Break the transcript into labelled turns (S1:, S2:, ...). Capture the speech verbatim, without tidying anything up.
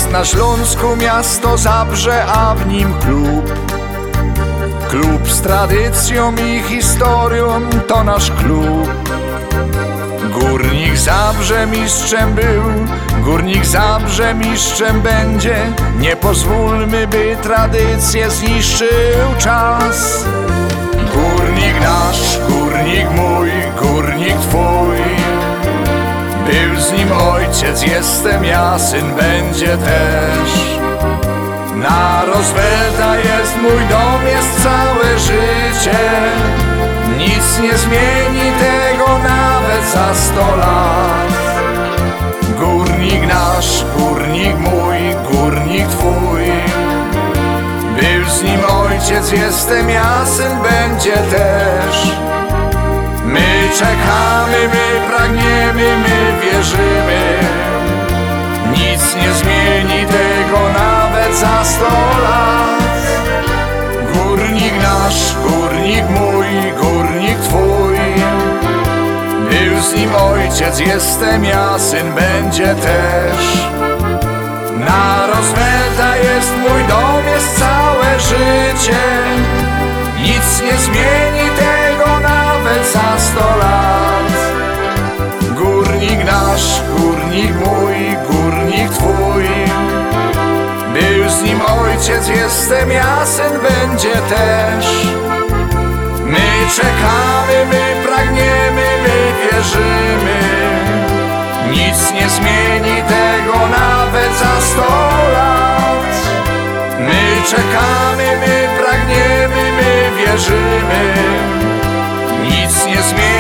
S1: Jest na Śląsku miasto Zabrze, a w nim klub. Klub z tradycją i historią to nasz klub. Górnik Zabrze mistrzem był, Górnik Zabrze mistrzem będzie. Nie pozwólmy, by tradycję zniszczył czas. Górnik nasz, górnik mój, górnik twój. Był z nim ojciec, jestem ja, syn będzie też. Na Rozwelta jest mój dom, jest całe życie. Nic nie zmieni tego nawet za sto lat. Górnik nasz, górnik mój, górnik twój. Był z nim ojciec, jestem ja, syn będzie też. My czekamy, my pragniemy, my wierzymy. Nic nie zmieni tego nawet za sto lat. Górnik nasz, górnik mój, górnik twój. Był z nim ojciec, jestem ja, syn będzie też. Na Rozwelta jest mój dom, jest całe życie. Nic nie zmieni tego nawet za sto lat. Górnik nasz, górnik mój, górnik twój. Był z nim ojciec, jestem ja, syn będzie też. My czekamy, my pragniemy, my wierzymy. Nic nie zmieni tego nawet za sto lat. My czekamy, my pragniemy, my wierzymy. Nic nie zmieni